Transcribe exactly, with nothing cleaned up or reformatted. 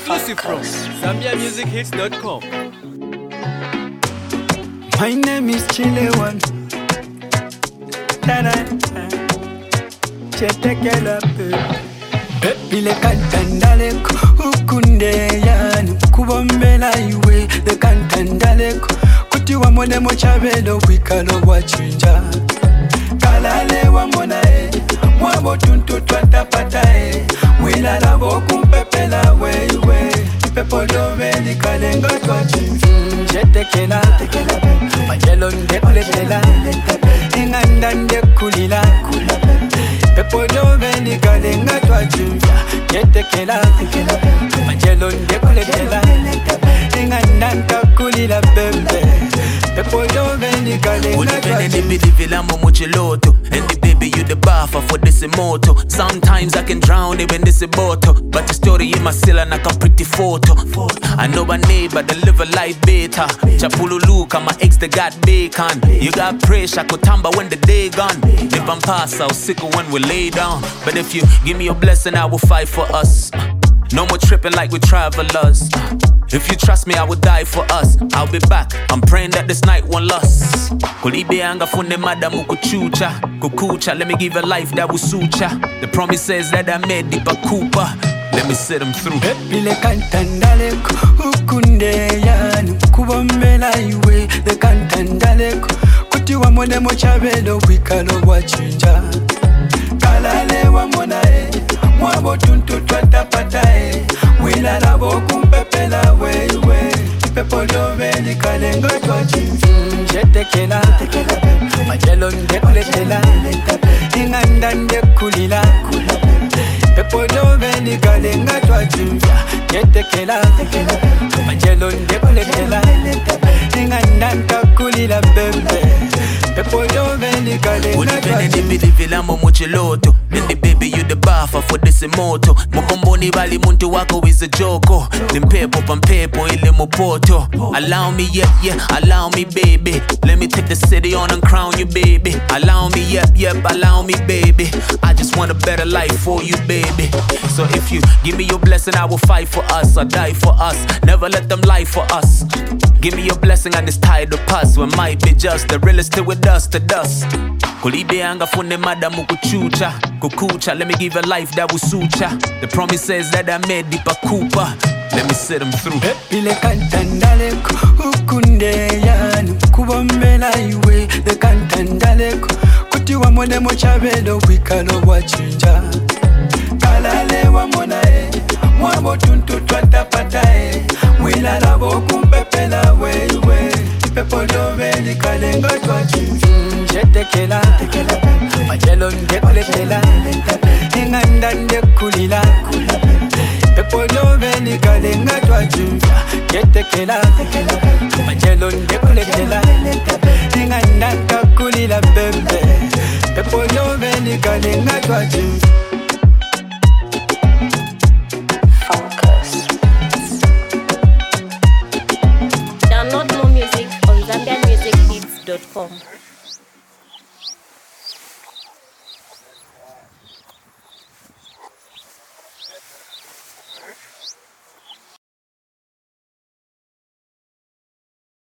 Exclusive from Zambia Music Hits dot com. My name is Chile One. Chetekela baby le kantandaleko ukunde yanu kubombela iwe le kantandaleko kuti wamone mochabelo kwikalo wachinja kalale wamona e mwabo tuntu twatapata e wilala bokumpepela weiwe pepo doveli kalenga twachinja chetekela majelo ndekuletela inganda ndekulila pepo doveli kalenga twachinja chetekela majelo ndekuletela inganda ndekulila bembe pepo doveli kalenga twachinja Muchiloto. And the baby, you the buffer for this moto. Sometimes I can drown it when this a bottle. But the story in my cellar like a pretty photo. I know my neighbor, they live a life better. Chapulu Luka, my ex, they got bacon. You got pressure, could tamba when the day gone. If I'm past, I'll sickle when we lay down. But if you give me your blessing, I will fight for us. No more tripping like we travelers. If you trust me, I will die for us. I'll be back. I'm praying that this night won't last. Kulibe anga funde madamu kuchucha kukucha. Let me give a life that will suit ya. The promises that I made deeper Cooper. Let me sit them through. Bile kantandaleko ukunde yanu kubombela iwe le kantandaleko kuti wamone mochabelo kwikalo wachinja kalale wamona e mwabo tuntu twatapata e wilala bokumpepela weiwe pepo doveli kalenga twachinja chetekela majelo ndekuletela inganda ndekulila pepo doveli kalenga twachinja chetekela majelo ndekuletela inganda ndekulila bembe pepo doveli kalenga twachinja Muchiloto. And the baby, you the buffer for this moto. Mukomboni bali muntu wako is a joko. Nimpepo pampepo ile mopoto. Allow me, yep, yeah, allow me, baby. Let me take the city on and crown you, baby. Allow me, yep, yep, allow me, baby. I just want a better life for you, baby. So if you give me your blessing, I will fight for us. I'll die for us. Never let them lie for us. Give me your blessing and it's tied to us. We might be just the realest till with dust to dust. Kulibe anga funde madamu kuchucha kukucha. Let me give a life that will suit ya. The promises that I made deeper Cooper. Let me sit them through. Bile kantandaleko ukunde yanu kubombela iwe le kantandaleko kuti wamone mochabelo kwikalo wachinja kalale wamona e mwabo tuntu twatapata e wilala bokumpepela weiwe pepo doveli kalenga twachinja chetekela majelo ndekuletela inganda ndekulila pepo doveli kalenga twachinja chetekela majelo ndekuletela inganda ndekulila bembe pepo doveli kalenga twachinja. Download more music on Zambia Music Hits dot com.